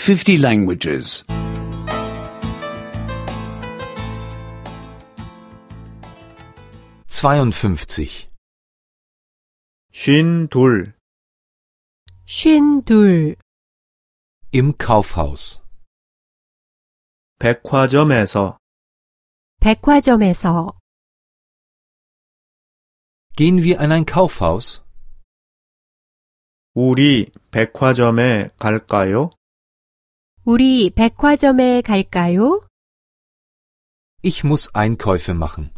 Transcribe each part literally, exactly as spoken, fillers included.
fifty languages. zweiundfünfzig. 쉰둘. 쉰둘. Im Kaufhaus. 백화점에서. 백화점에서. Gehen wir in ein Kaufhaus? 우리 백화점에 갈까요? 우리 백화점에 갈까요? Ich muss Einkäufe machen.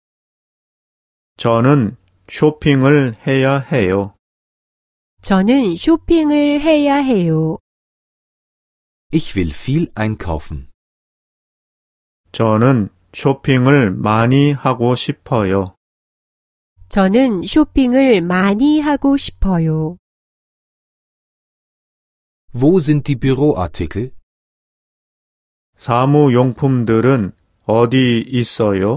저는 쇼핑을 해야 해요. 저는 쇼핑을 해야 해요. Ich will viel einkaufen. 저는 쇼핑을 많이 하고 싶어요. 저는 쇼핑을 많이 하고 싶어요. Wo sind die Büroartikel? 사무용품들은 어디 있어요?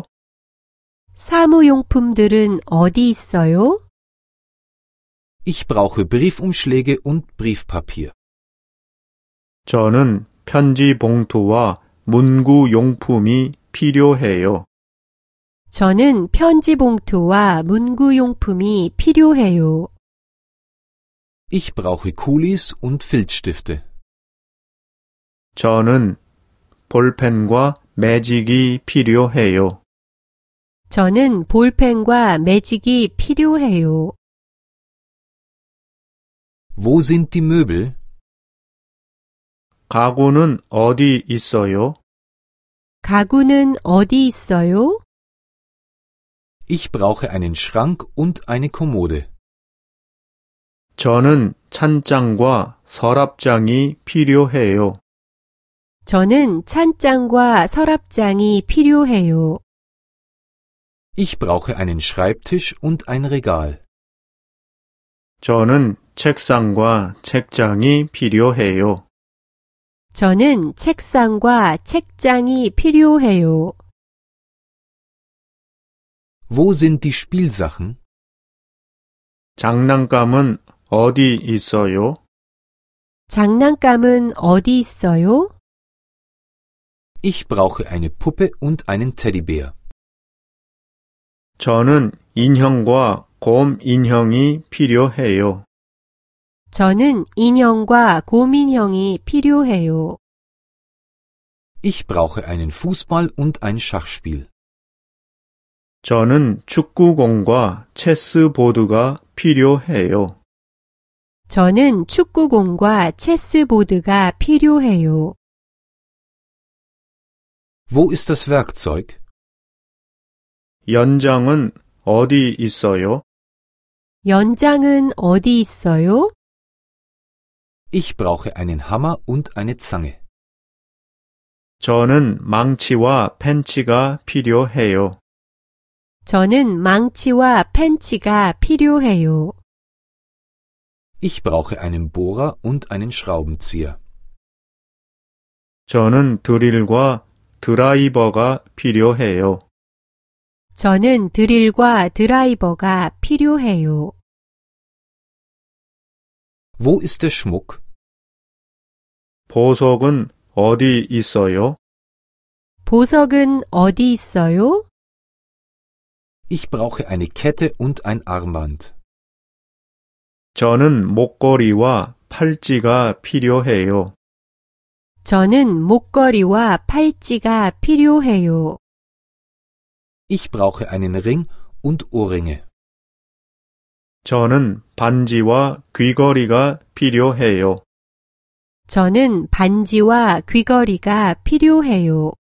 사무용품들은 어디 있어요? Ich brauche Briefumschläge und Briefpapier. 저는 편지 봉투와 문구용품이 필요해요. 저는 편지 봉투와 문구용품이 필요해요. Ich brauche Kulis und Filzstifte. 저는 볼펜과 매직이 필요해요. 저는 볼펜과 매직이 필요해요. Wo sind die Möbel? 가구는 어디 있어요? 가구는 어디 있어요? Ich brauche einen Schrank und eine Kommode. 저는 찬장과 서랍장이 필요해요. 저는 찬장과 서랍장이 필요해요. Ich brauche einen Schreibtisch und ein Regal. 저는 책상과 책장이 필요해요. 저는 책상과 책장이 필요해요. Wo sind die Spielsachen? 장난감은 어디 있어요? 장난감은 어디 있어요? Ich brauche eine Puppe und einen Teddybär. 저는 인형과 곰 인형이 필요해요. 저는 인형과 곰인형이 필요해요. Ich brauche einen Fußball und ein Schachspiel. 저는 축구공과 체스보드가 필요해요. 저는 축구공과 체스보드가 필요해요. Wo ist das Werkzeug? 연장은 어디 있어요? 연장은 어디 있어요? Ich brauche einen Hammer und eine Zange. 저는 망치와 펜치가 필요해요. 저는 망치와 펜치가 필요해요. Ich brauche einen Bohrer und einen Schraubenzieher. 저는 드릴과 드라이버가 필요해요. 저는 드릴과 드라이버가 필요해요. Wo ist der Schmuck? 보석은 어디 있어요? 보석은 어디 있어요? Ich brauche eine Kette und ein Armband. 저는 목걸이와 팔찌가 필요해요. 저는 목걸이와 팔찌가 필요해요. Ich brauche einen Ring und Ohrringe. 저는 반지와 귀걸이가 필요해요. 저는 반지와 귀걸이가 필요해요.